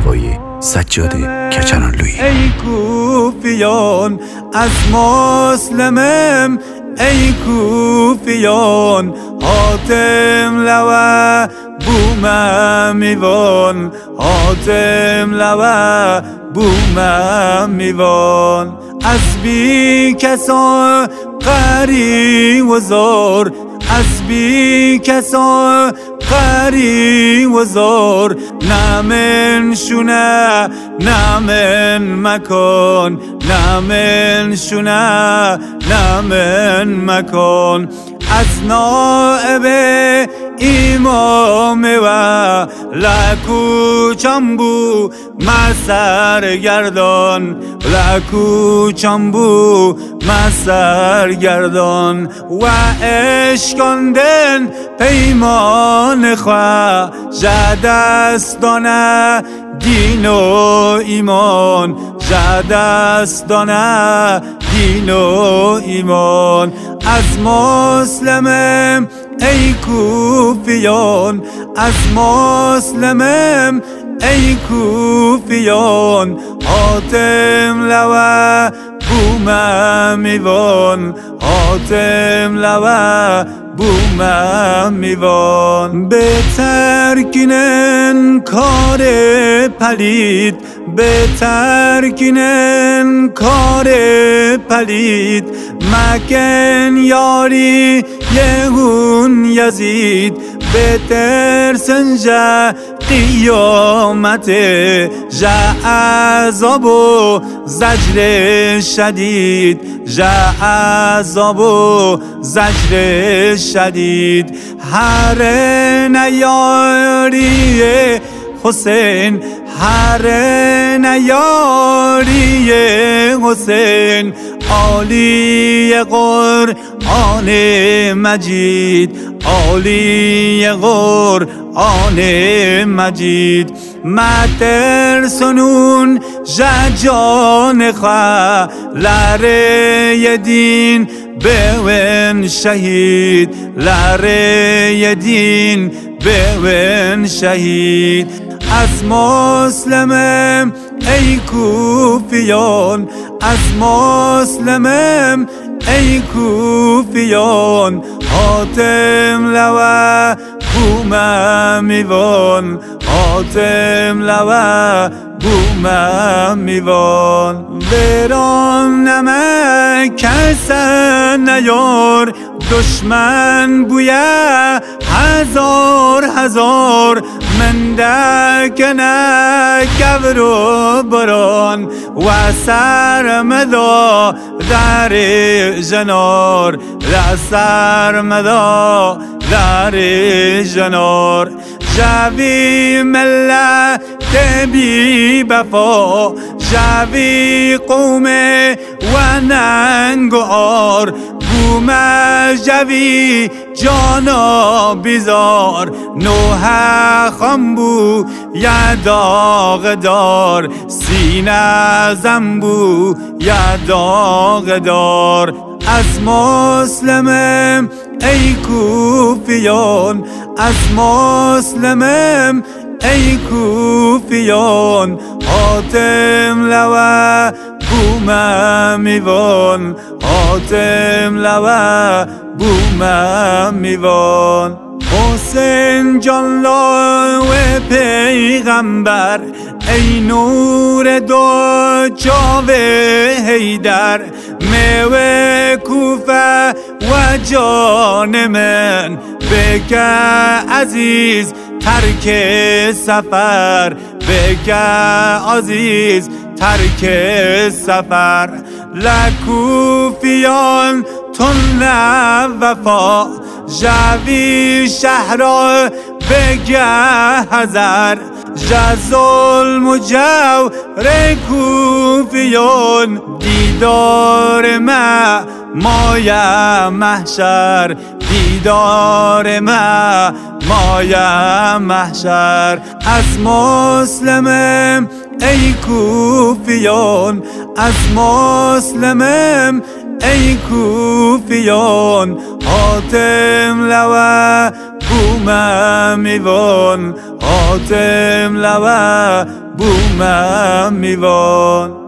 محتوای سجاد کچنانلویی. ای کوفیان از مسلمم، ای کوفیان حاتم لوا بومم میوان، حاتم لوا بومم میوان. از بی کسا قری و زار، از بی کسا قری و زار. نمن شونه نمن مکان، نمن شونه نمن مکان. از نائب امام و لکو چنبو مسرگردان، لکو چنبو مسرگردان. و اشکاندن پیمان خواه جدستانه دین و ایمان، جدستانه دین و ایمان. از مسلمم ای کوفیان، از مسلمم ای کوفیان حاتم لوا بومم میوان، حاتم لوا بومم میوان. بهتر کنن کار پلید، بهتر کنن کار پلید. مکن یاری یهون یزید، بهتر سنجا قیامت. جا عذاب و زجر شدید، جا عذاب و زجر شدید. هر نیاری حسین، هر نیاری حسین. عالی قرآن مجید، عالی قرآن مجید. مترسونون جان خواه لره دین بون شهید، لره دین بون شهید. از مسلمم ای کوفیان، از مسلمم ای کوفیان حاتم لوا بومم میوان، حاتم لوا بومم میوان. ویران نمک کسن نیار، دشمن بویا هزار هزار. من دکنه گور و بران و سرمدا در جنار، لا سرمدا در جنار. جاوی ملت بی بفا، جاوی قوم و ننگار. بوم جوی جانا بیزار، نوح خنبو یا داغ دار. سینه زنبو یا داغ دار. از مسلمم ای کوفیان، از مسلمم ای کوفیان حاتم لوا بومم میوان، حاتم لوا بومم میوان. حسین جان لو پیغمبر، ای نور دو جاوه حیدر. میوه کوفه و جان من بکه عزیز ترک سفر، بکه عزیز ترک سفر. لکوفیان تن وفا، جاوی شهر بگه هزار. جا ظلم و جور کوفیان، دیدار ما مایا محشر، دیدار ما مایا محشر. از مسلمم ای کوفیان، از مسلمم ای کوفیان حاتم لوا بومم میوان حاتم لوه بومم میوان